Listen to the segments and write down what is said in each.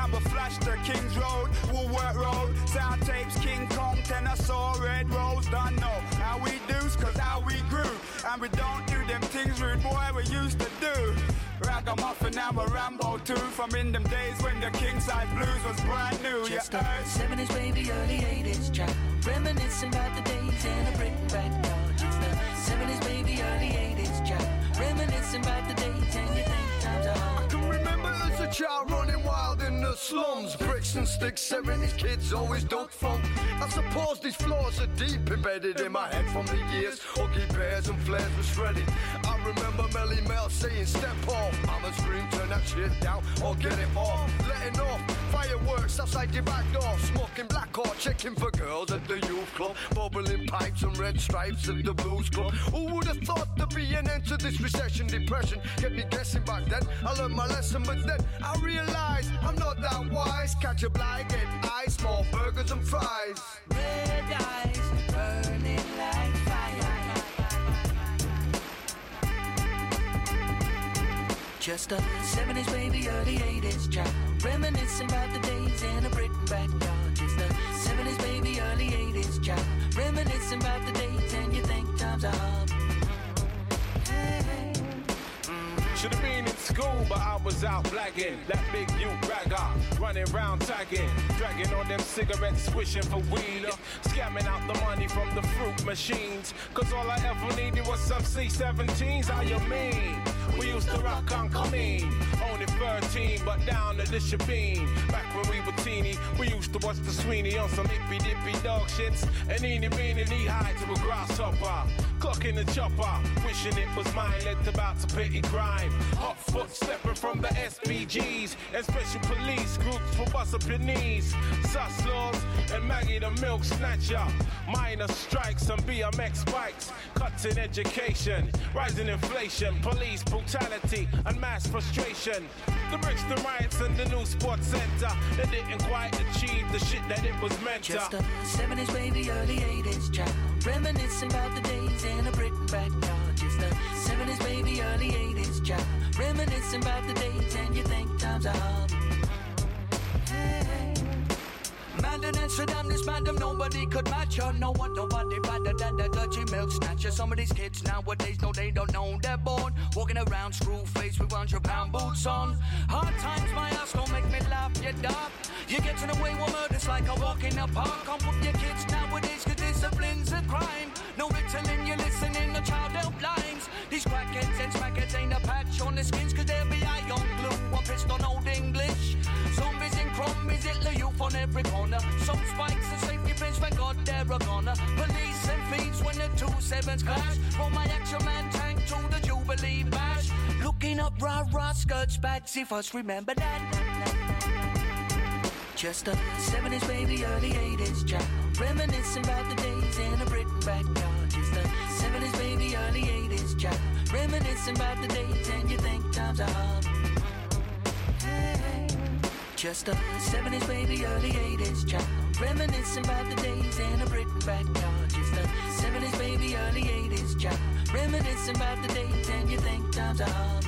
Remember Flashter, Kings Road, Woolworth Road, sound tapes, King Kong, Tenosaur, Red Rose. Don't know how we do's, cause how we grew. And we don't do them things rude boy we used to do. Ragamuffin and a Rambo too, from in them days when the King Size Blues was brand new. Just the 70s, baby, early 80s, child. Reminiscing about the days in a brick backyard. Just the 70s, baby, early 80s, child. Reminiscing about the days and you think times are hard. I can remember as a child running wild in the slums. Bricks and sticks, 70s kids always dug funk. I suppose these flaws are deep embedded in my head from the years Huggy Bears and flares were shredded. I remember Melly Mel saying step off, Mama scream turn that shit down or get it off. Letting off fireworks outside your back door, smoking black or checking for girls at the youth club, bubbling pipes and red stripes at the blues club. Who would have thought there'd be an end to this recession, depression? Kept me guessing back then. I learned my lesson, but then I realized I'm not that wise. Catch a blind, get ice, small burgers and fries. Red eyes burning like fire. Just the 70s, baby, early 80s, child. Reminiscing about the days in a brick backyard. Just the 70s, baby, early 80s, child. Reminiscing about the days and you think times are hard. Should have been in school, but I was out blagging. That big youth bragger, running round tagging, dragging on them cigarettes, wishing for weed, scamming out the money from the fruit machines. Cause all I ever needed was some C-17s, how you mean? We used to rock Uncle Mean, only 13, but down at the Shabeen. Back when we were teeny, we used to watch the Sweeney on some hippy-dippy dog shits. And eeny, meeny, knee-high to a grasshopper. Clocking the chopper, wishing it was mine, led about to petty crime. Hot foot stepping from the SPGs and special police groups for bust up your knees. Sus laws and Maggie the milk snatcher. Minor strikes and BMX bikes. Cuts in education, rising inflation, police brutality and mass frustration. The Brixton riots and the new sports center, they didn't quite achieve the shit that it was meant to. Just the 70s, baby, early 80s, child. Reminiscing about the days in a brick backyard. Just the 70s, baby, early 80s, child. Reminiscing about the days and you think times are hard. Madder than Saddam, this madam, nobody could match her. No one, nobody better than the dirty milk snatcher. Some of these kids nowadays, no, they don't know they're born walking around screw face with 100-pound boots on. Hard times, my ass don't make me laugh, you dark. You're getting away with murders like a walk in the park. Come with your kids nowadays, cause discipline's a crime. No Ritalin, you're listening to child helplines. These crackheads and smackheads ain't a patch on the skins, cause they'll be eye on glue, one fist on old English. Zombies and crummies, Hitler youth on every corner. Some spikes and safety pins, thank God they're a goner. Police and thieves when the 2-7s clash. From my Action Man tank to the Jubilee bash. Looking up rah-rah skirts, batsy first, remember that. Just the 70s, baby, early 80s, child. Reminiscing about the days in a brick backyard. Just the 70s, baby, early 80s, child. Reminiscing about the days and you think times are hard. Just the 70s, baby, early 80s, child. Reminiscing about the days in a brick backyard. Just the 70s, baby, early 80s, child. Reminiscing about the days and you think times are hard.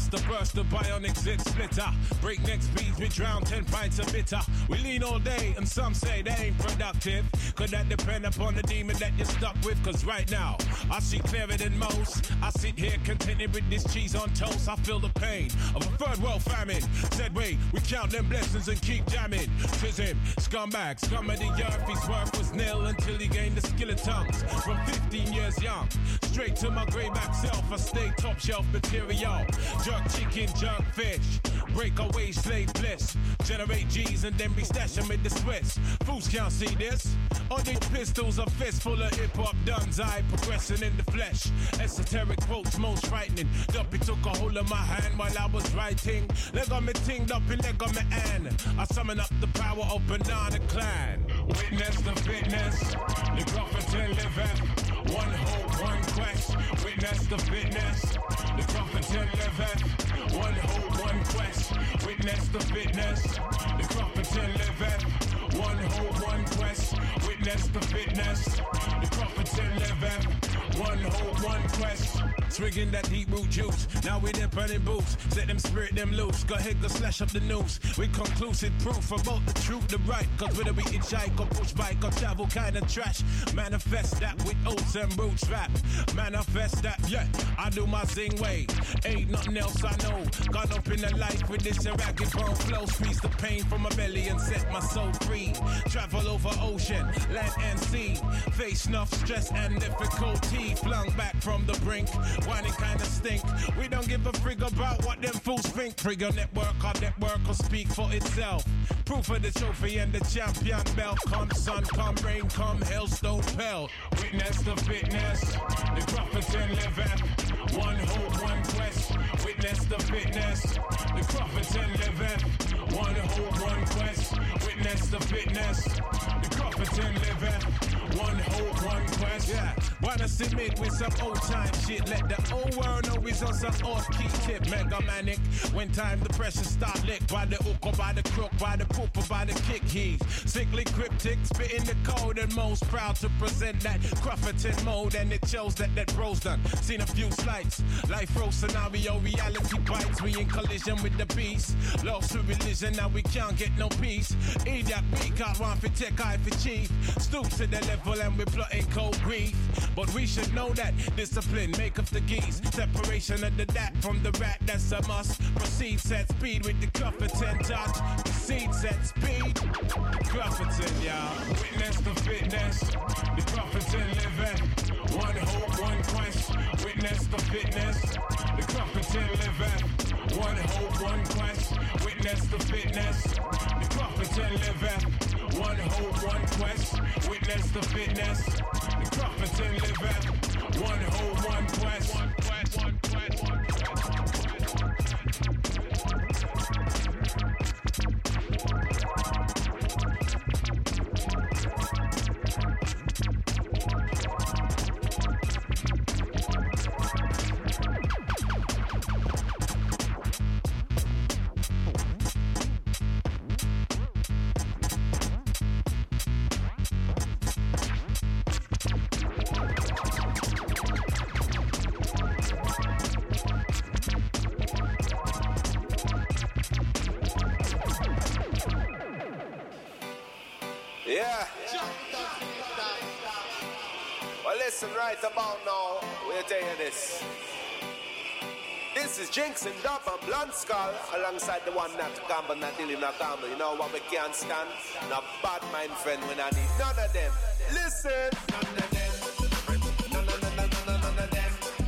bust the burst, the bionic zit splitter. Breakneck speeds, we drown 10 pints of bitter. We lean all day, and some say they ain't productive. Could that depend upon the demon that you're stuck with? Cause right now, I see clearer than most. I sit here contented with this cheese on toast. I feel the pain of a third world famine. Said wait, we count them blessings and keep jamming. Tis him, scumbag, scum of the earth. His worth was nil until he gained the skill of tongues. From 15 years young, straight to my greyback self, I stay top shelf material. Jerk chicken, jerk fish, breakaway slave bliss. Generate G's and then we stash them in the Swiss. Fools can't see this. On these pistols, a fist full of hip-hop duns. I progressing in the flesh. Esoteric quotes most frightening. Duppy took a hold of my hand while I was writing. Leg on me ting, Duppy leg on me hand. I summon up the power of Banana Clan. Witness the fitness, the prophet and liveth. One hope, one quest. Witness the fitness, the prophet and liveth. One hope, one quest. Witness the fitness, the prophet and liveth. One hope, one quest. Witness the fitness, the prophet and liveth. One hope, one quest. Swigging that deep root juice. Now we dip running boots. Set them spirit them loose. Go ahead, go slash up the news. With conclusive proof about the truth, the right. Cause whether we hitchhike or push bike or travel kind of trash. Manifest that with oats and roots rap. Manifest that, yeah, I do my zing way. Ain't nothing else I know. Got up in the life with this ragged bone flow. Squeeze the pain from my belly and set my soul free. Travel over ocean, land and sea. Face enough stress and difficulty. Flung back from the brink. Whining kinda stink. We don't give a frig about what them fools think. Frig your network, our network will speak for itself. Proof of the trophy and the champion belt. Come sun, come rain, come hailstone pelt. Witness the fitness, the prophet and liveth. One hope, one quest. Witness the fitness, the prophet and liveth. One hope, one quest. Witness the fitness, the prophet and liveth. One hope, one quest. Yeah, wanna submit with some old time shit. Let the whole world know it's on some off key tip. Mega manic. When time the pressure start lick. By the hook or by the crook, by the poop or by the kick heave. Sickly cryptic, spitting the code and most proud to present that Crufferton mode. And it shows that bro's done. Seen a few slights. Life row scenario, reality bites. We in collision with the beast. Lost to religion, now we can't get no peace. Idiot, we can't run for tech, eye for chief. Stoop to the level and we're plotting cold grief. But we should know that discipline make up the geese. Separation of the dat from the rat, that's a must. Proceed, set speed with the Crufferton touch. Proceed, set speed. Crufferton, y'all. Witness the fitness, the Crufferton liveth. One hope, one quest. Witness the fitness, the Crufferton liveth. One hope, one quest. Witness the fitness, the Crufferton liveth. One hope, one quest. Witness the fitness, the Crufferton liveth. One hope, one quest. One quest, one quest, one quest. Yeah. Well, listen right about now. We'll tell you this. This is Jinx and Dub and Blunt Skull alongside the one not to gamble, not dealing, not gamble. You know what we can't stand? No bad mind friend when I need none of them. Listen. None of them. None of them. None of them.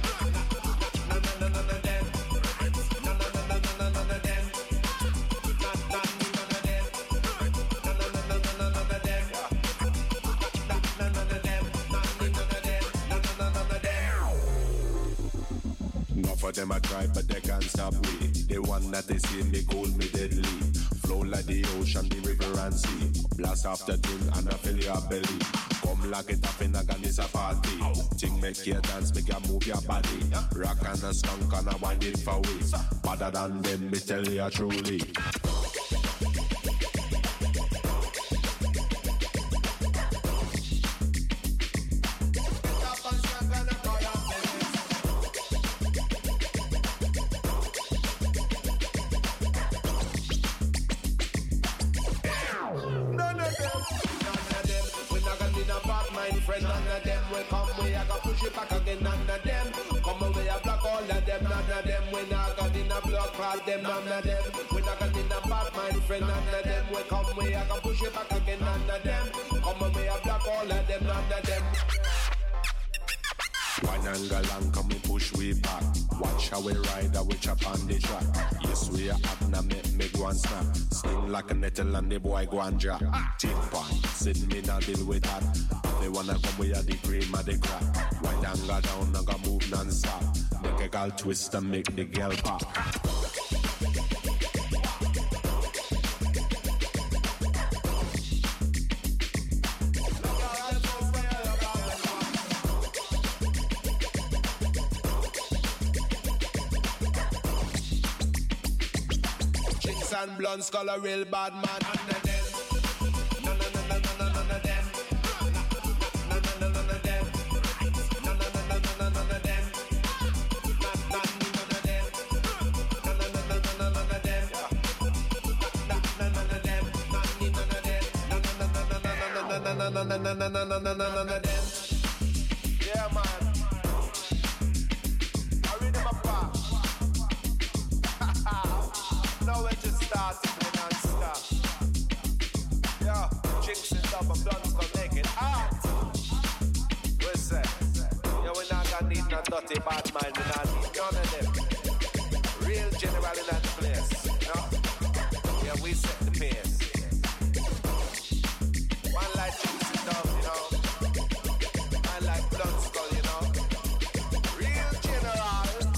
For them I cry, but they can't stop me. The one that they see me call me deadly. Flow like the ocean, the river and sea. Blast after thing and I fill your belly. Come lock it up in a Ganisa party. Thing make you dance, make you move your body. Rock and a skunk and a wind it for we. Better than them, me tell you truly. and none of them will come. We are gonna push it back again, none of them. Come away, I block all of them, none of them. We not got in a blood clot, them none of them. We not got in a bad mind friend, none of them will come. We are gonna push it back again, none of them. Come away, I block all of them, none of them. One angle and come and push we back. Watch how we ride, how we chop on the track. Yes, we are up now, make me go and snap. Sting like a nettle and the boy go and drop. Tip on, sit me now deal with that. They wanna come, we are the cream of the crap. One angle down, and go move non-stop. Make a girl twist and make the girl pop. And blonde skull a real bad man. None of them. None of them. None of them. None of them. None of them. None of them. None of them. None of them. Yeah, man. I read them apart. Now we just start to non-stop. Yeah, Jinx and Dub and Blondes gonna make it out. We say, yeah, we not gonna need no dirty bad mind. We not need none of them. Real general in that place, you know? Yeah, we set the pace. One like Jinx and Dub, you know? One like Blondes, you know? Real general.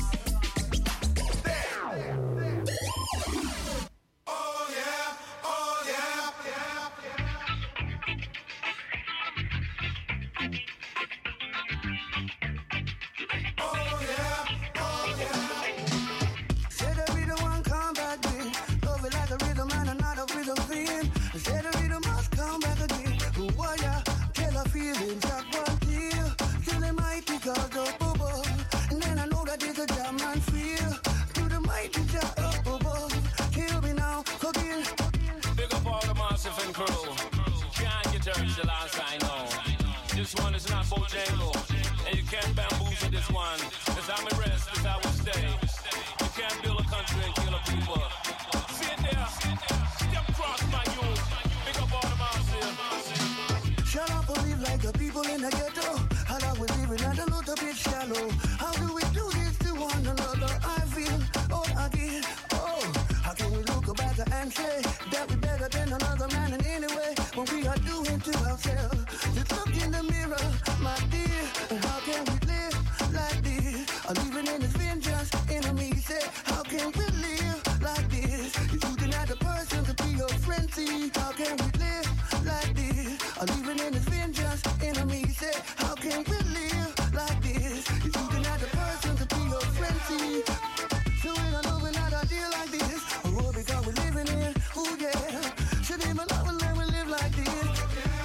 This one is not Bojangle, and you can't bamboozle this one. Cause I'm a rest, is how we stay. You can't build a country and kill a people. Sit there, step across my youth. Pick up all the massive. Shut up and live like the people in the ghetto. How long we living and a little bit shallow. How do we do this to one another? I feel, oh again, oh. How can we look back and say that we're better than another man in any way when we are doing to ourselves? Just look in the mirror, my dear, and how can we live like this? I'm living in this vengeance, enemy say, how can we live like this? You're shooting at the person to be your friend, see, how can we live like this? I'm living in this vengeance, enemy say, how can we live like this? You're shooting at the person to be your friend, see. So we don't know we're not a deal like this. Oh, because we're living in, oh yeah. Should even love and let we live like this.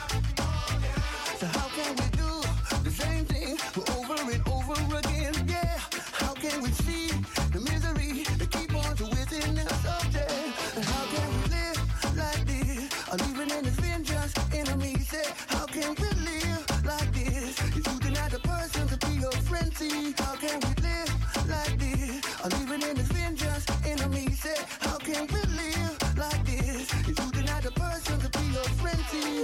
So how can we do the same thing over and over again? Yeah, how can we see the misery that keep on to within us up there? And how can we live like this? I'm living in this vengeance, enemy say, how can we live like this? You're shooting at the person to be your friend, see, how can we live like this? I'm living in this vengeance, enemy say, how can we live like this? You're shooting at the person to be your friend, see.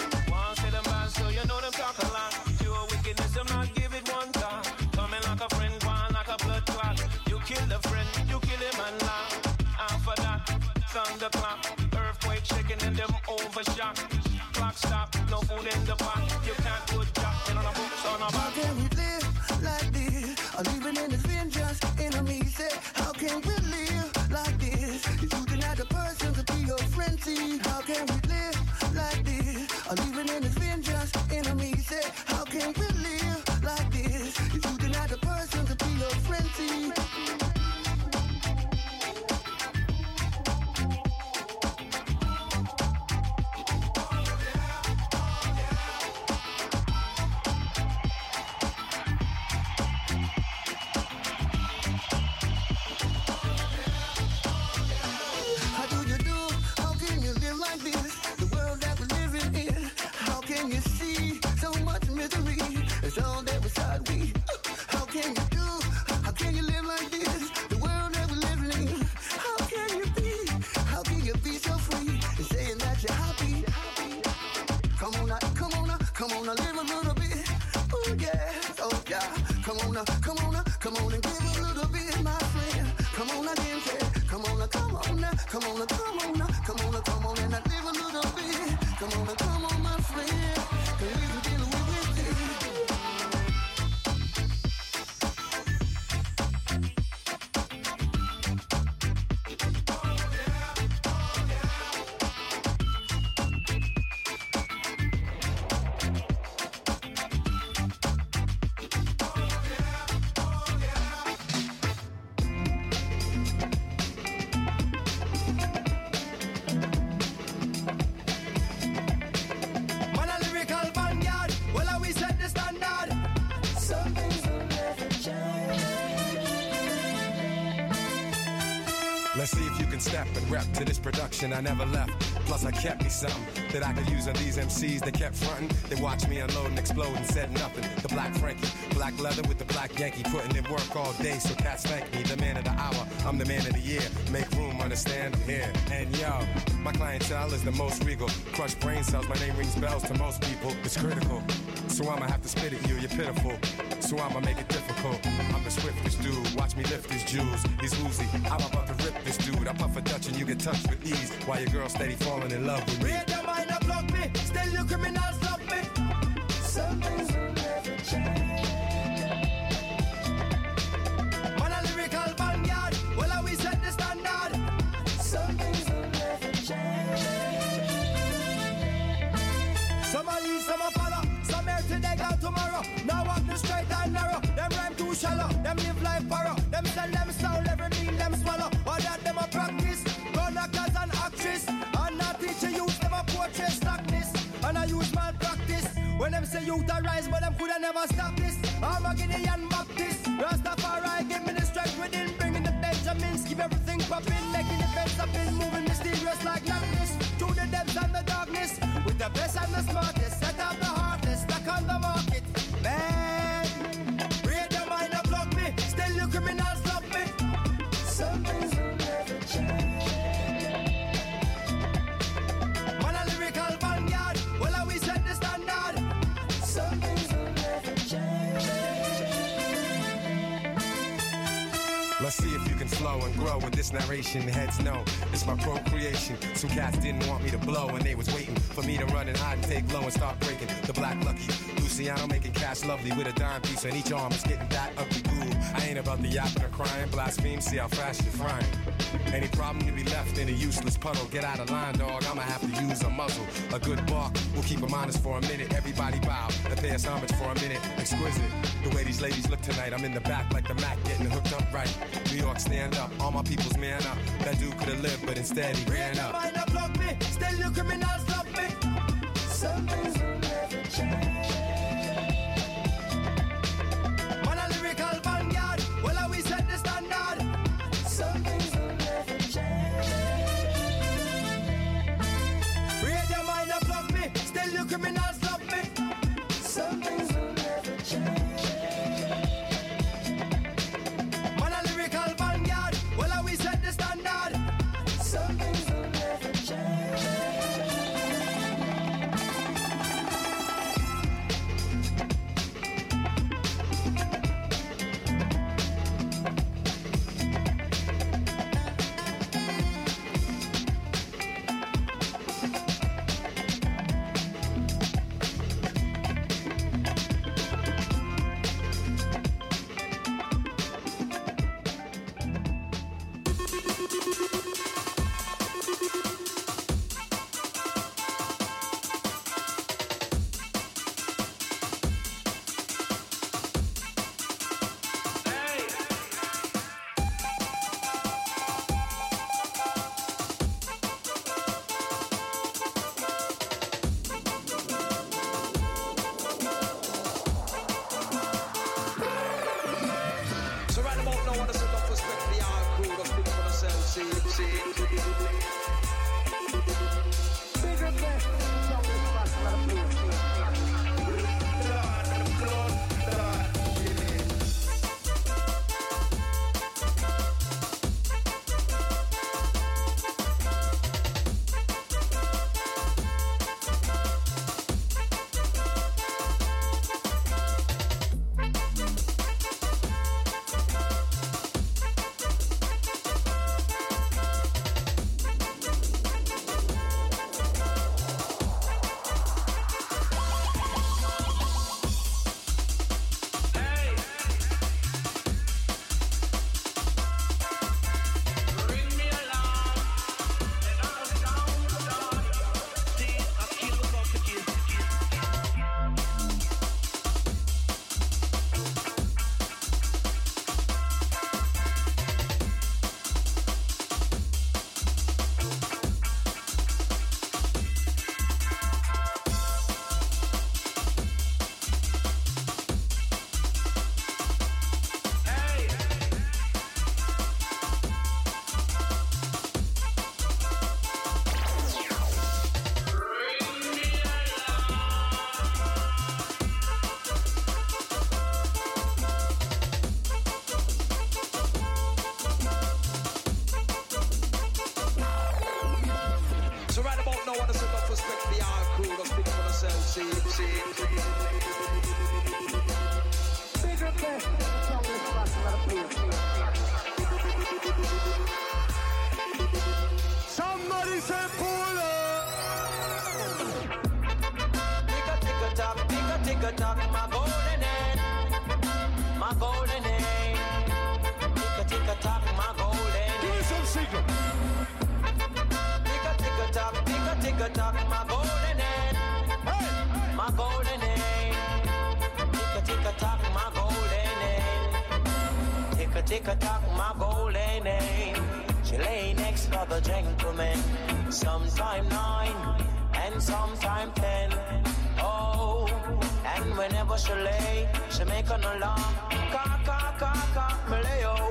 So you know them talk a lot. Pure wickedness, them not give it one thought. Coming like a friend, going like a blood clot. You kill the friend, you kill him and laugh. After that, thunderclap, earthquake shaking and them overshot. Clock stop, no food in the pot. You can't put jack in on a books on a How can we live like this? I'm living in this vengeance, enemy say, how can we live like this? You're shooting at the person to be your friend, see, how can we live like this? I'm living in this vengeance, enemy say, how can we live like this? You're shooting at the person to be your friend, see. Come on and give a little bit, my friend. Come on again, say, come on now, come on now, come on now, come on now, come on now, come on and I live a little bit. Come on now, come on, my friend. Can you even deal with it? Let's see if you can step and rep to this production I never left. Plus I kept me something that I could use on these MCs that kept frontin'. They watched me unload and explode and said nothing. The Black Frankie, black leather with the black Yankee, putting in work all day so cats thank me. The man of the hour, I'm the man of the year. Make room, understand, I'm here. And yo, my clientele is the most regal. Crushed brain cells, my name rings bells to most people. It's critical, so I'ma have to spit at you, you're pitiful. So I'ma make it difficult. I'm the swiftest dude, watch me lift his jewels. He's woozy, I'm about to rip this dude. I puff a Dutch and you get touched with ease, while your girl steady falling in love with me. Read your mind up, block me, still you criminals love me. Some things will never change. Man a lyrical vanguard, well how we set the standard. Some things will never change. Some a lead, some a follow. Some here today, gone tomorrow. Now walk the straight and narrow. Them rhyme too shallow. Them live like borrow. Them sell them sound, every meal them swallow. All that them a practice. Gun actors and actress. And not teach a youth them a portrait slackness. And I use malpractice. When them say youth a rise, but them coulda never stop this. I'm a Guinean Baptist. Rastafari give me the strength within. Bringing the Benjamins, keep everything poppin'. Making the fence up in, moving mysterious like Loch through the depths and the darkness. With the best and the smartest. Set up the heartless, stuck on the market. Man, read your mind up, block me. Still you criminals love me. Some things will never change. Man a lyrical vanguard, well how we set the standard. Some things will never change. Let's see if you can flow and grow with this narration. Heads know it's my procreation. Some cats didn't want me to blow and they was waiting for me to run and hide and take low and start breaking the black lucky. Luciano making cash lovely with a dime piece on each arm. It's getting that ugly cool. I ain't about the yapping or crying. Blaspheme, see how fast you're frying. Any problem to be left in a useless puddle. Get out of line, dog. I'ma have to use a muzzle. A good bark will keep them honest for a minute. Everybody bow and pay us homage for a minute. Exquisite. The way these ladies look tonight. I'm in the back like the Mac getting hooked up right. New York, stand up. All my people's man up. That dude could've lived, but instead he ran up. Mind up, block me. Still you criminals love me. Some things will never change. Man a lyrical vanguard. Well how we set the standard. Some things will never change. Read your mind up, block me. Still you criminals love me. Some things will never change. Man a lyrical vanguard. Well how we set the standard. Some things will never change. Somebody say pull up. Tick a tock, my golden end, my golden end. Tick a tock, my golden end. Give me some signal. Tick a tock, my golden end, my golden end. Tick a tock, my golden end. Tick a tock, my golden end. She lay next to the gentleman, sometime 9 and sometime 10. Oh, and whenever she lay, she make an alarm. Ka, Leo,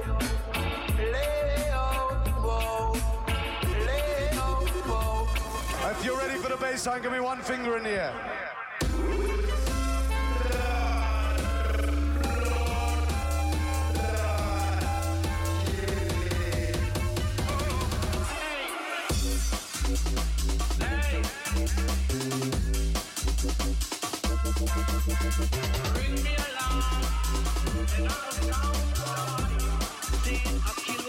whoa, Leo, whoa. If you're ready for the bass line, give me one finger in the air. Bring me along, and I'll count. See, I kill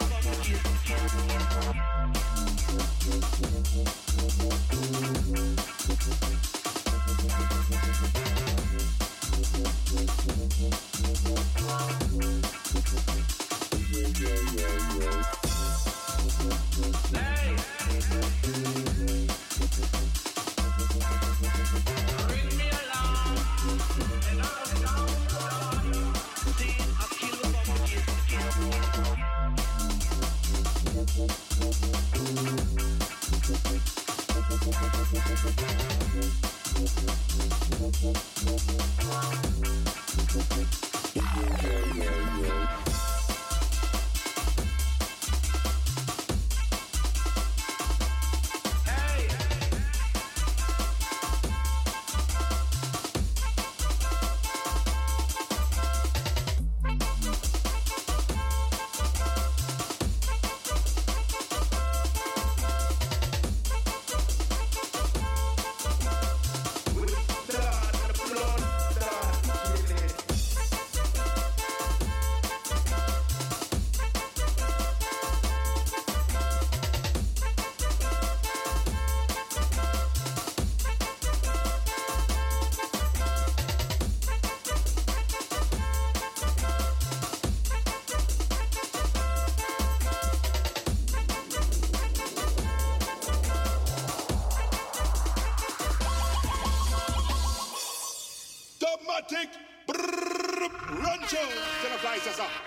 Dubmatic, Rancho, to the places up.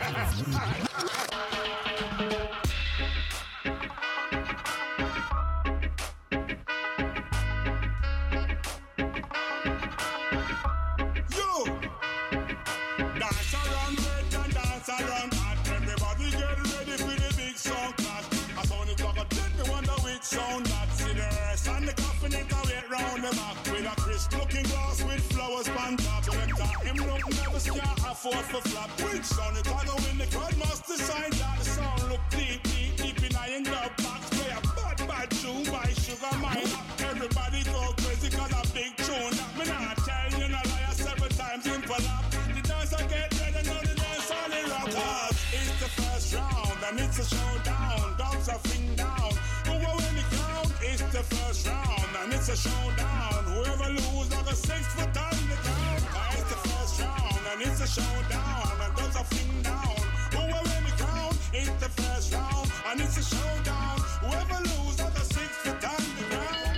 Yo, dance around, break and dance around. Everybody get ready for the big song clash. I sound it like a tent, me wonder which sound that's in the rest. And the coffin it away round the back with a crisp looking glass with flowers on top. Him look never can't afford for flap. Which sound it I go in the crowd must decide that the sound look deep in a dub box. Play a bad tune by Sugar Mine. Everybody go crazy cause a big tune. Me not tell you no lie several times in collab. The dance I get ready now the dance on the rockers. It's the first round and it's a showdown. Dogs are fling down. Who will win the crown? It's the first round and it's a showdown. Whoever lose like a 6 foot on the ground. It's the first round and it's a showdown. And dogs are fling down. Who will win the crown? It's the first round and it's a showdown. Whoever lose like a 6 foot on the ground.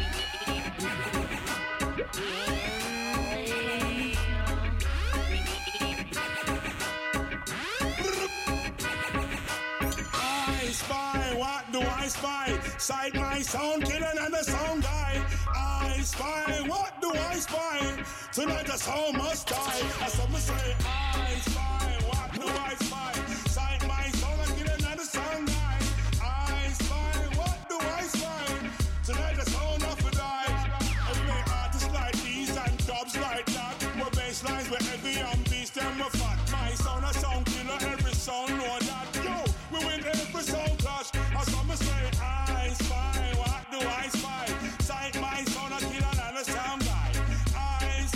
I spy, what do I spy? Sight my sound killer and the sound guy. I spy, what do I spy? Tonight the sound must die. As some say, I spy, what do I spy? Sight my sound killer and the sound guy. I spy, what do I spy? Tonight the sound must die. Every artists like these and dubs like that. More bass lines were heavy and beast them were fat. My sound a sound killer, every sound know that. Yo, we win every sound clash. As some say, I spy, what do I spy? Sight my sound a killer and a sound guy. I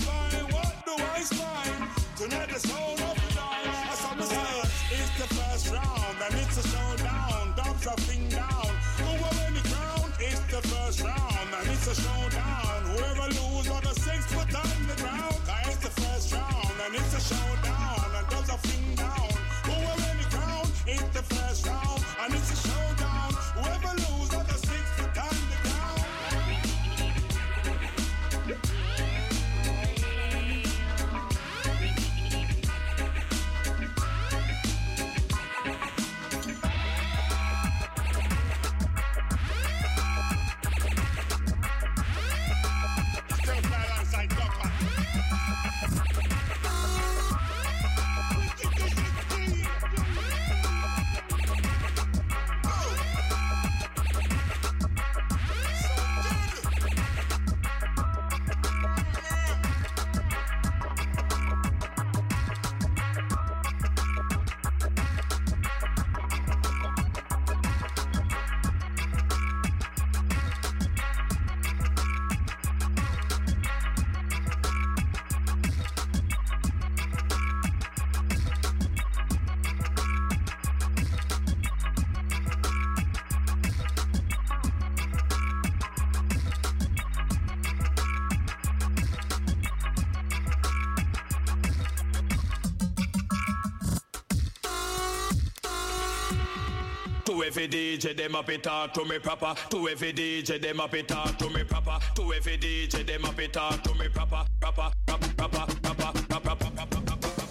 the first round, and it's a showdown. Whoever lose on the 6 foot on the ground. It's the first round, and it's a showdown. And does a fling down. Who will win the crown? It's the first round, and it's a showdown. Whoever lose on the 6 foot on the ground. To every DJ, them up it talk to me proper. To every DJ, them up it talk to me proper. To every DJ, them up it talk to me proper. Proper, proper, proper, proper, proper, proper, proper.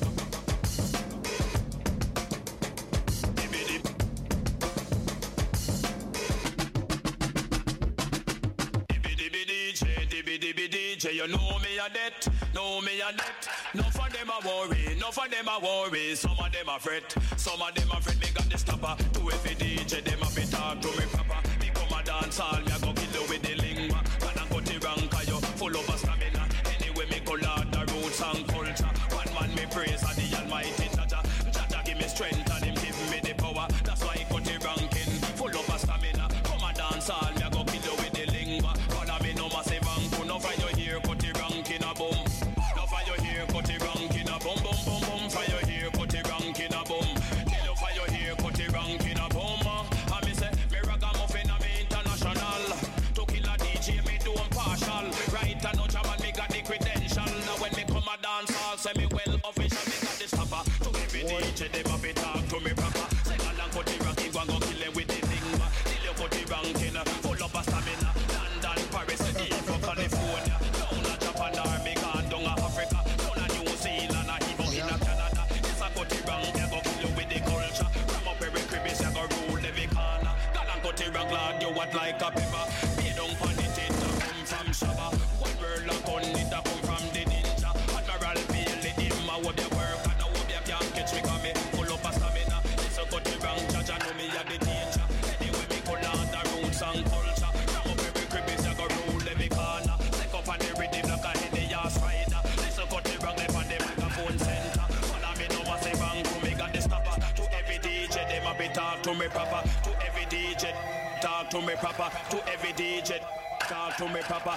DJ, you know me a debt, know me a debt. None for them a worry, none for them a worry. Some of them a fret, some of them a fret. Me got the stopper. To every DJ, them a be talk to me proper. Me come a dance all, me a go kill you with the lingua. And I got the rank, cause you full of a stamina. Anyway, me call out the roots and culture. One man me praise and the almighty Jaja. Jaja give me strength and him give me the power. That's why he got the ranking, full of a stamina. Come a dance all, me a go kill you with the lingua. But me no massive angle, no for your here, cut the rank in a boom. No for your here, cut the rank in a boom, boom, boom, boom. For your here, cut the rank in a boom. Tell you for your here, cut the rank in a boom. And me say, me ragamuffin and me international. To kill a DJ, me do partial. Right and no jam and me got the credential. Now when me come a dance hall, say me well official, me got the stopper. To every DJ, them a be talk to me proper. Say along cut the rank, go and go kill him with the lingua. Till you cut the rank in, full up a stamina. London, Paris, even California. Down a Japan, Armenia, down a Africa. Down a New Zealand, even in a Canada. Yes, I got the rank, they go kill you with the culture. From up every crib, you go rule every corner. Gal and cut the rank, lad, you what like a pepper. Pay down for the tit, come from Shabba. One world a gun, it a come from the ninja. Admiral Bailey, him a what they work. And I hope you can't catch me, cause me full up a stamina. Yes, I got the rank, Jaja know me a the danger. Anyway, me call out the roots and culture. From up every crib, you go rule every corner. Take up on the rhythm like a heady ass rider. Listen, cut the rank, left on the microphone center. Follow me, no one say bang, to me got the stopper. To every DJ, them a be talk to me proper. To every DJ, talk to me proper. To every DJ, talk to me proper.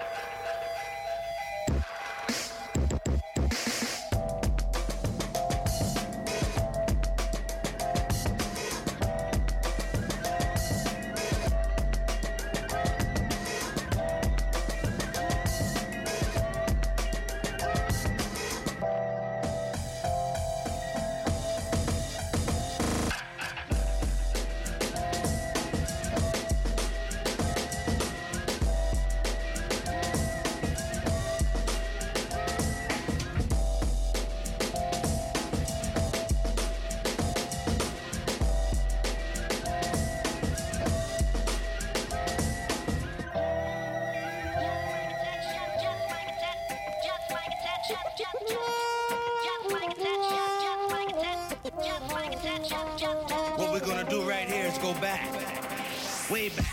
What we're gonna do right here is go back, way back.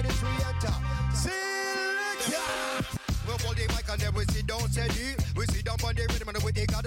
We sit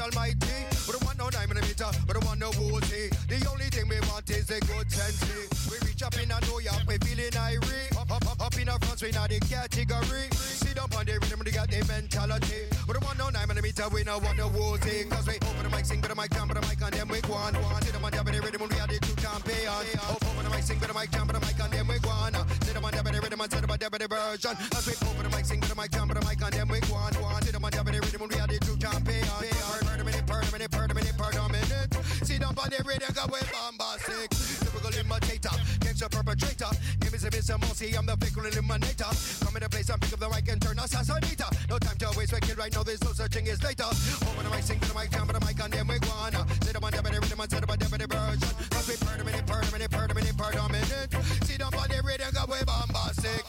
almighty. We don't want no 9mm, we don't want no woozy. The only thing we want is a good sense. We reach up in a New York, we feeling irate. Up in our France, we not the category. Sit up on the rhythm, we got the mentality. We don't want no 9mm, we don't want no woozy. Cause we open the mic, sing, but the mic, jump, but the mic, and then we go on. Sit up on the rhythm, we are the two champions. Open the mic, sing, but the mic, jump, but the mic, and then we go on. Sit up on the rhythm, and sit up on the version. As we open the mic, sing, but the mic, jump, but the mic, and then we go on. Sit up on the rhythm, we are the two champions. Per minute. Sit up on the rhythm, go with bombastic. Typical imitator, gangster perpetrator. Name is Mr. Mossy, I'm the fickle eliminator. Come in the place and pick up the mic and turn assassinator. No time to waste, wicked right now, there's no such thing as later. Open the mic, sing to the mic, jump to the mic, and then we go on. Sit up on the rhythm, and sit up on the version. As we per minute. Sit up on the rhythm, go with bombastic.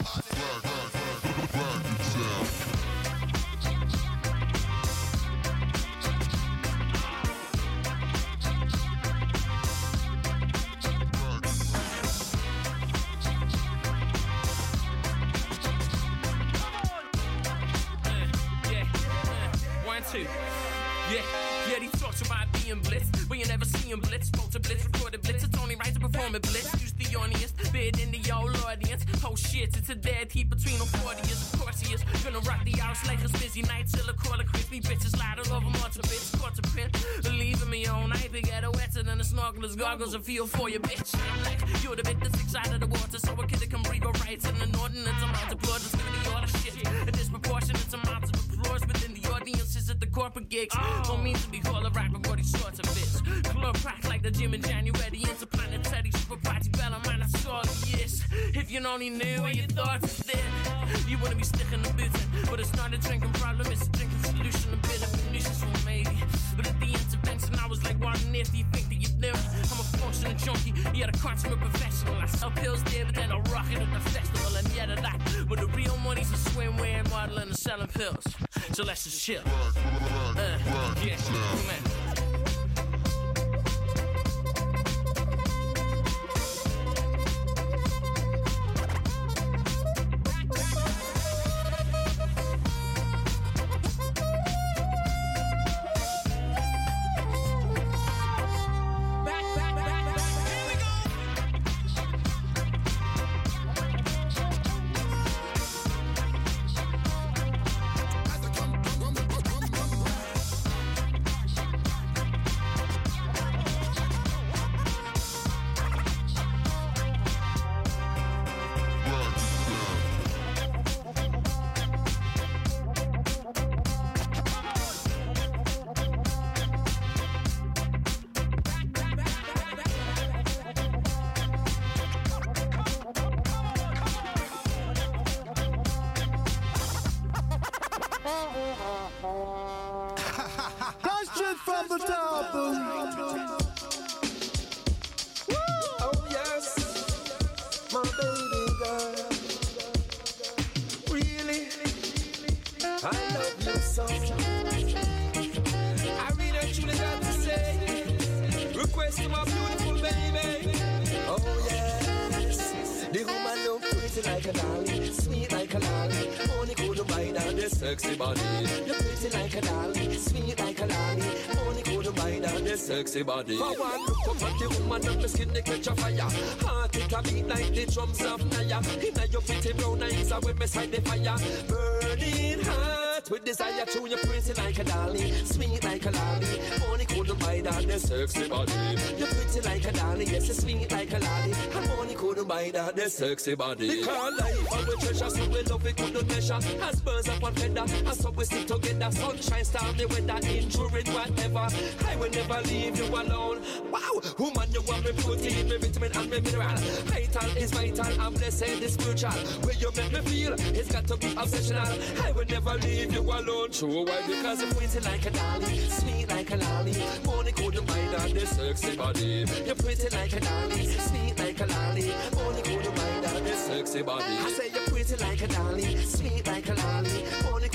Yeah, these talks about being blitzed, but you never see him blitz. Spoke to blitz, recorded blitz. It's only right to perform a blitz. Use the audience, bid in the old audience. Oh shit, it's a dead heat between them 40 years. Of course he is gonna rock the house like it's busy night till a call of crispy bitches loud all over more to bits. Caught to print, leaving me all night. They get wetter than the snorkelers, goggles, and feel for you, bitch. I'm like, you're the bit that's side of the water, so a kid that can breathe rights in the northern. It's amount of blood, it's gonna be all the shit. A disproportionate amount of applause within the audiences at the corporate gigs. Don't mean to be called a rapper, but these sorts of bits. Club crack like the gym in January. Interplanetary, super party, bella man, that's all it is. If you only knew what your thoughts is there, you wouldn't be sticking the boots in. But it's not a drinking problem, it's a drinking solution. A bit of munitions for maybe. But at the intervention, I was like, why on earth do you think that you knew? I'm a functional junkie, yeah, the consummate professional. I sell pills there, but then I rock it at the festival. And yet of that, but the real money's a swimwear, modeling, and selling pills. So let's just chill. Yeah, come on. Sexy body, you're pretty like a doll, sweet like a lolly. Only couldn't buy down the sexy body. For one look up at the woman and the skin they catch a fire. Heart it a beat like the drums of Naya. Inna your pretty brown eyes are with beside the fire. Burning heart with desire to you pretty like a dolly, sweet like a lolly. Only couldn't buy down the sexy body. You're pretty like a dolly, yes, you're sweet like a lolly. And only couldn't buy down the sexy body. Because life our treasure, so we love it couldn't measure. As birds up on feather, and so we stick together. Sunshine, stormy weather, injuring whatever. I will never leave you alone. Wow, woman, you want me protein, me vitamin and me mineral. Vital is vital, and blessed is spiritual. Where you make me feel, it's got to be obsessional. I will never leave you alone. True, why? Because you're pretty like a dolly, sweet like a lolly. Money couldn't buy down this sexy body. You're pretty like a dolly, sweet like a lolly. Money couldn't buy down this sexy body. I say you're pretty like a dolly, sweet like a lolly. Money couldn't buy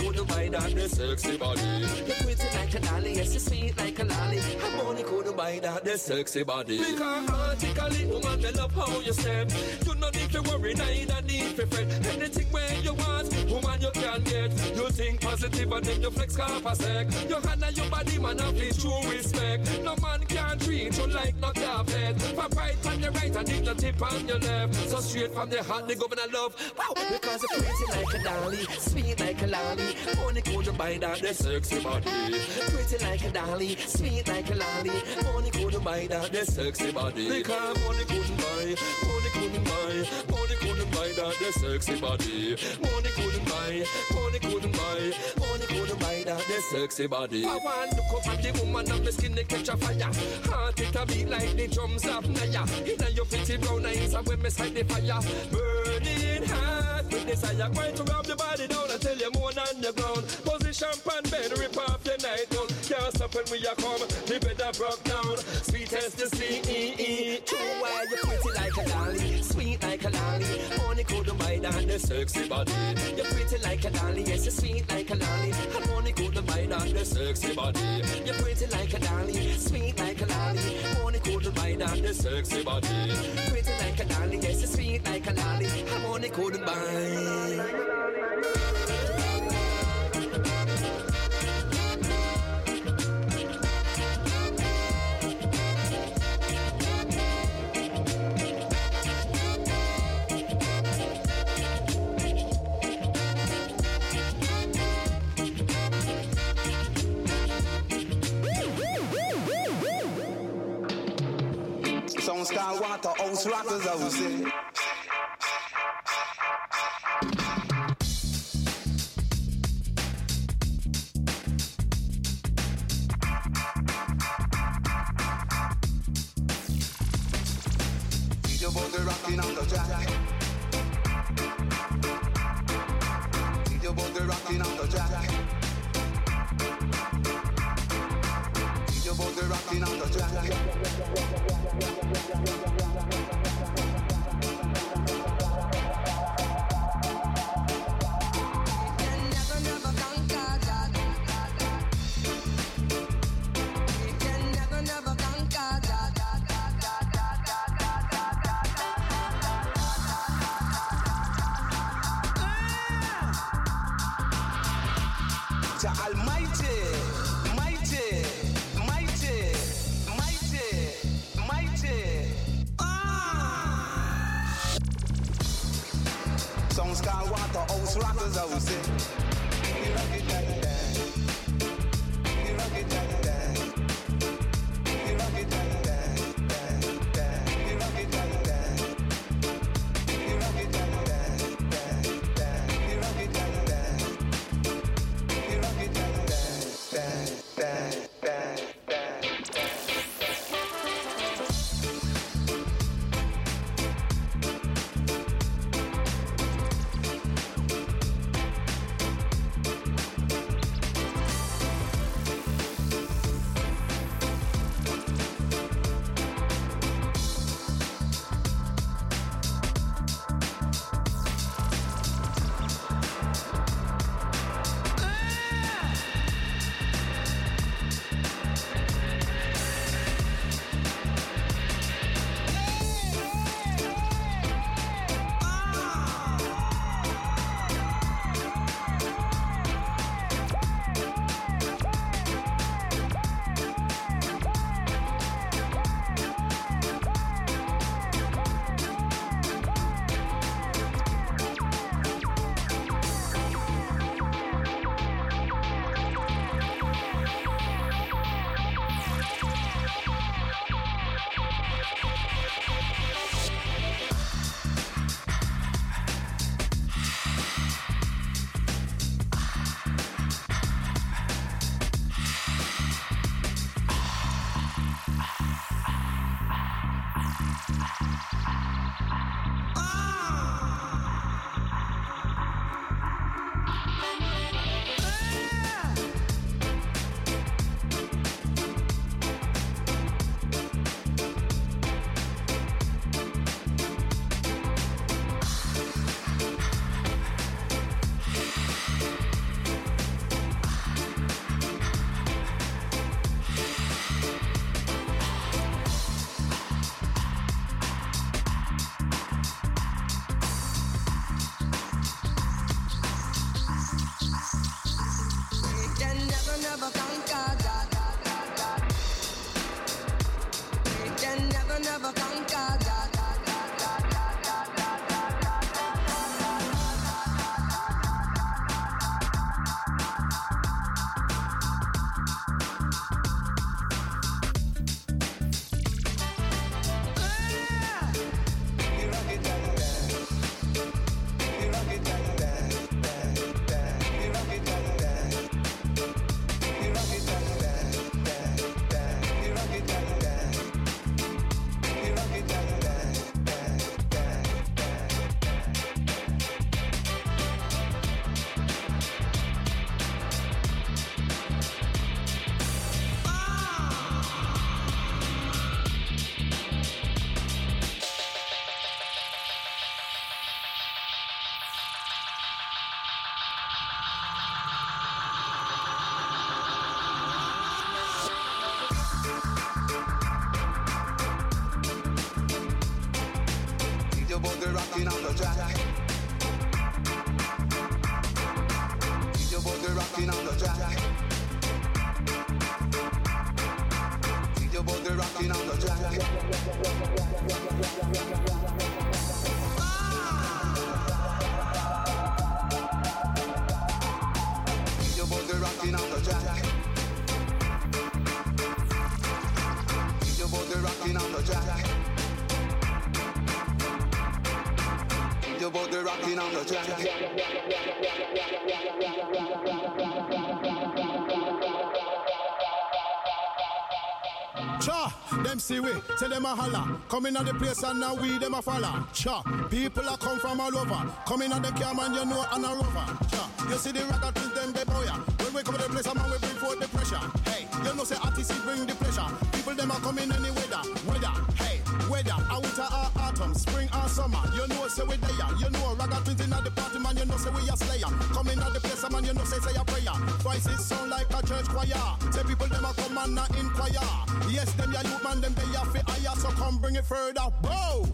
buy that the sexy body. You're pretty like a dolly, yes, you're sweet like a lolly. Money couldn't buy that the sexy body. Because artically, woman, me love how you step. You no need to worry, neither need to fret. Anything where you want, woman, you can get. You think positive and then you flex half a sec. Your hand and your body, man, have it true respect. No man can treat you like no carpet. For right on your right and the tip on your left. So straight from the heart, the governor love. Wow, because you're pretty like a dolly, sweet like a lolly. Money couldn't buy that the sexy body. Pretty like a dolly, sweet like a lolly. Money couldn't buy that the sexy body. Because money couldn't buy, money couldn't buy, money couldn't buy that the sexy body. Money couldn't buy, money couldn't buy, money couldn't buy that the sexy body. I want to look up at the woman and my skin they catch a fire. Heart it a beat like the drums of Naya. Inna your pretty brown eyes and when me sight the fire, burning hot with desire. Going to rub your body down until you're more than the ground. Position pan bed, rip off your night down. Can't stop when we are come, the bed a broke down. Sweet as the sea. True, why you pretty like a dolly, sweet like a lolly. Money couldn't buy that the sexy body. You're pretty like a dolly, yes, you're sweet like a lolly. And money couldn't buy that the sexy body. You're pretty like a dolly, sweet like a lolly. Money couldn't buy that the sexy body. Pretty like a dolly, yes, you're sweet like a lolly. And money couldn't buy. Sounds called Waterhouse Rockers, I would say. Your body rocking on the track. Your body rocking on the track. Your body rocking on the track. Waterhouse Rockers, I would say. You rock it like that. You rock it like that. You rock it like that. You rock it like that. You rock it like that. You rock it like that. You rock it like that. track. Feel your body rocking on the track. Feel your body rocking on the track. Feel your body rocking on the track. Feel your body rocking on the track. Your body rocking on the track. Cha, them see we, tell them a holla. Coming at the place and now we them a follow. Cha, people are come from all over. Coming at the camp and you know and a rover. Cha, you see the rockers them they boya. When we come to the place and we bring forth the pressure. Hey, you know say RTC bring the pleasure. People them are coming any weather. Hey, weather, winter or autumn, spring or summer. You know say we there. You know rocker twins in at the party man. You know say we a slayer. Coming at the place man. You know say a prayer. Voices sound like a church choir. Say people them a come and not inquire. Yes, them ya youth man, them they ya fi higher, so come bring it further. Whoa!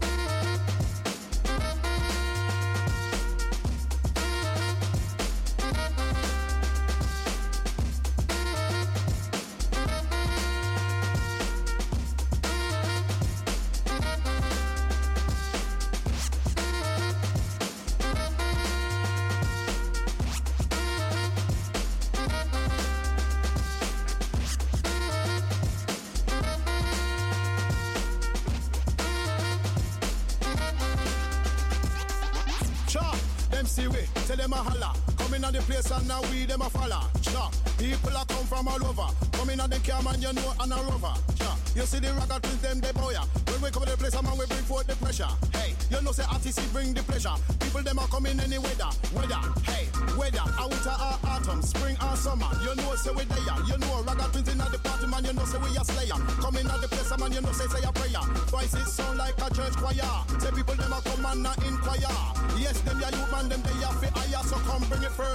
See we, tell them a holla. Coming at the place and now we them a follow. Cha, people are come from all over. Coming at the camp and you know and a rover. Cha, you see the rocker twins them they boya. When we come to the place and we bring forth the pressure. Hey, you know say RTC bring the pleasure. People them are coming any weather. Hey, weather, winter or autumn, spring or summer. You know say we there. You know rocker twins in at the party man. You know say we a slayer. Coming at the place and man you know say a prayer. Voices sound like a church choir. Say people them a come and not inquire. Yes, them ya youth man, them they ya fi higher, so come bring it further.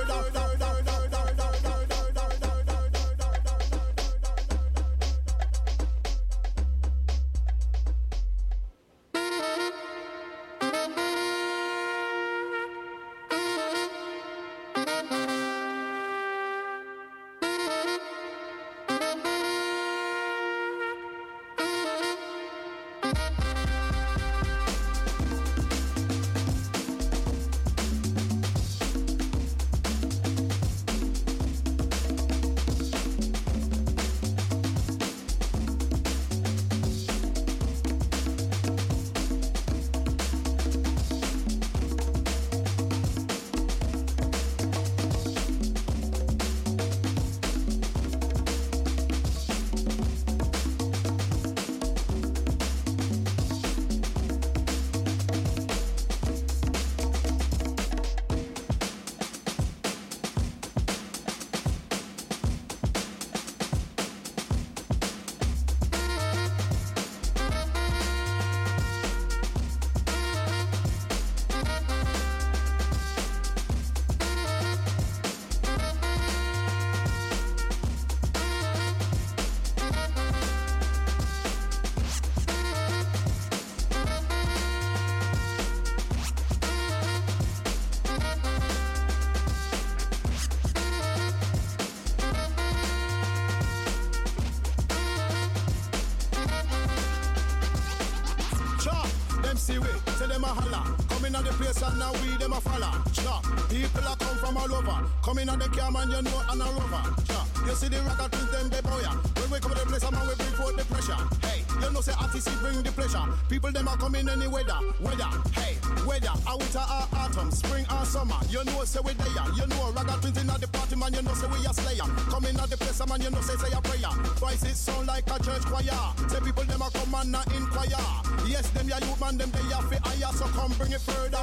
See we, tell them a holla. Coming at the place and now we them a follow. Cha, people are come from all over. Coming at the camp and you know and a rover. Cha, you see the rocker twins them they boya. When we come to the place and we bring forth the pressure. Hey, you know say RTC bring the pleasure. People them are coming any weather. Hey, weather, winter or autumn, spring or summer. You know say we there. You know rocker twins in at the party man. You know say we a slayer. Coming at the place man. You know say a prayer. Voices sound like a church choir. Say people them are come and not inquire. Yes, them ya youth man, them they ya fi higher, so come bring it further.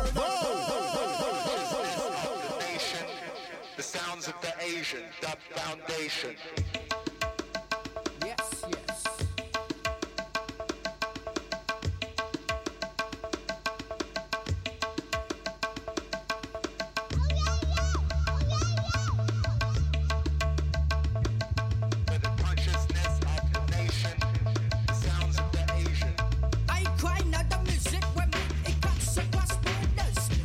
Nation, the sounds of the Asian Dub Foundation. Yes, yes. For the consciousness of the nation, the sounds of the Asian. I cry not the music when it cuts across borders.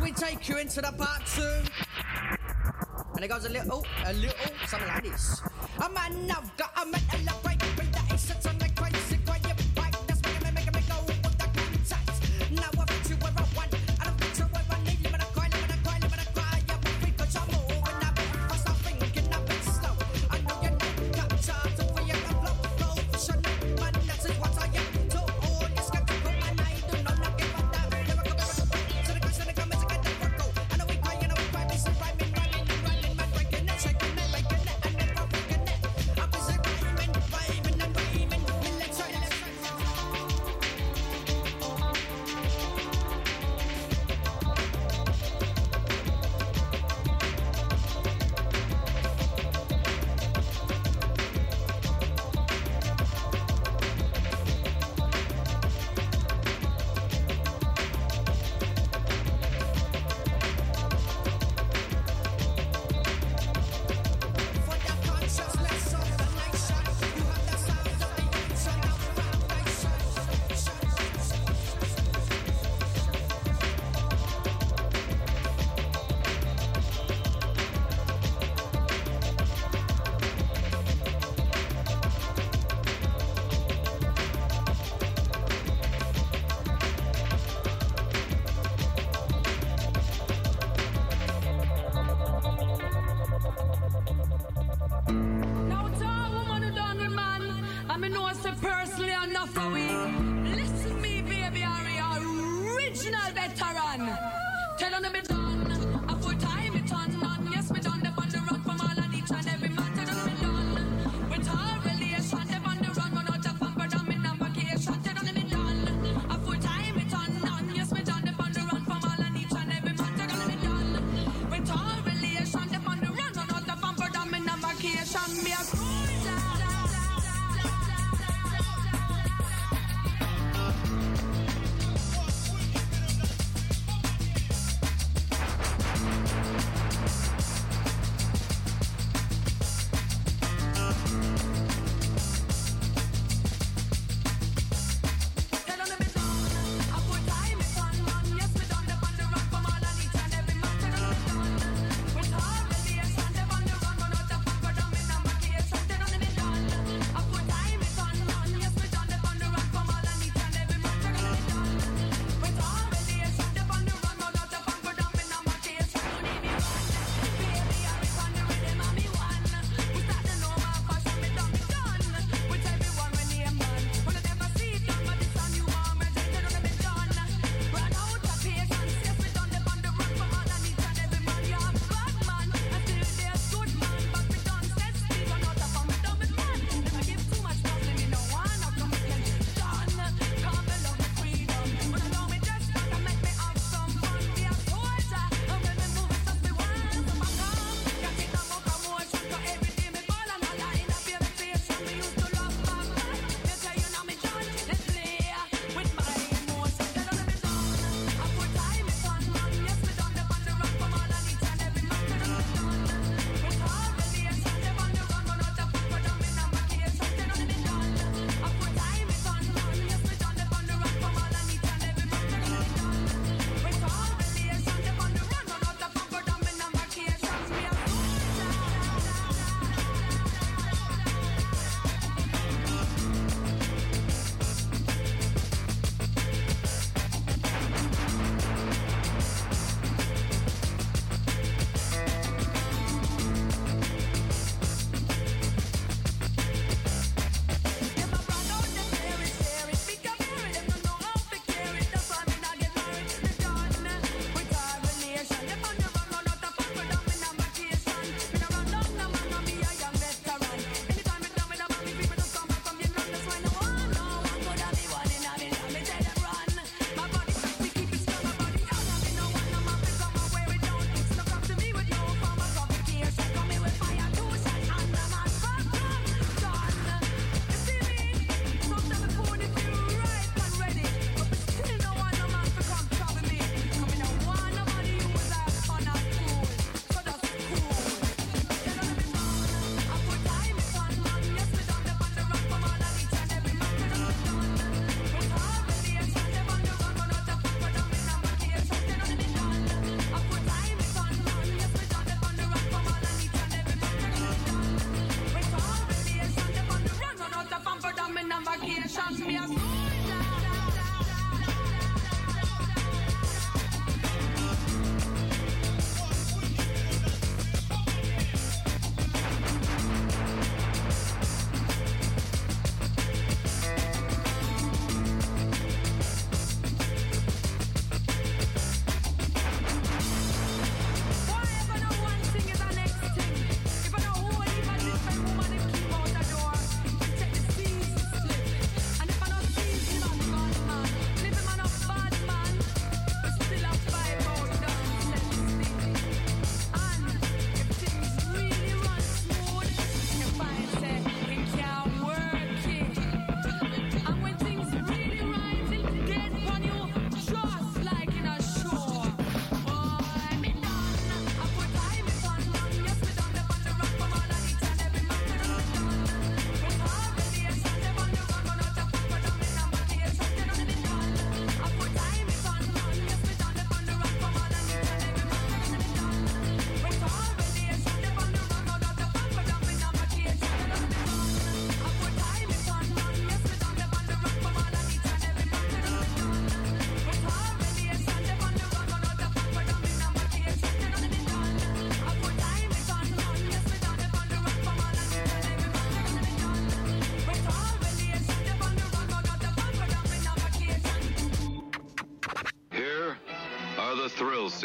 we take you into the part 2. And it goes a little, something like this. A man, I've got a metal of break, but that is such a like crazy, quiet bike. That's why I make me go with the green tights. Now I fit you where I want, and I fit you where I need. When I cry, when I cry, when I cry, I'm a freak, 'cause I'm moving a bit fast, I'm thinking a bit slow. I know you're not got charge to feel the flow, for sure, man, that's what I am. To all this skeptical, and I do not give a damn. Never come back, so the question that comes is get the work go. I know we cry, we say rhyming, man, breaking it, shaking it, making it, and never freaking it. I'm busy rhyming,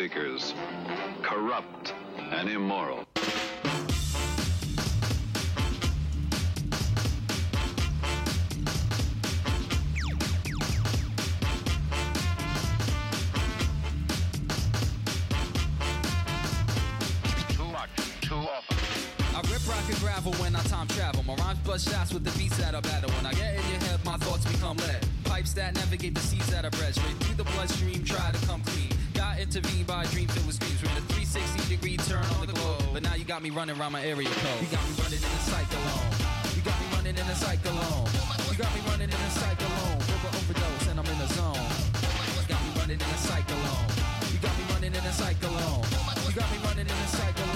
seekers, corrupt and immoral. Gravel when I time travel. My rhymes bust shots with the beats that I battle. When I get in your head, my thoughts become lead. Pipes that navigate the seas that I bred. Straight through the bloodstream, try to come clean. Got intervened by a dream filled with dreams. We're in a 360-degree turn on the globe. But now you got me running around my area code. You got me running in a cyclone. You got me running in a cyclone. You got me running in a cyclone. Overdose and I'm in the zone. You got me running in a cyclone. You got me running in a cyclone. You got me running in a cyclone.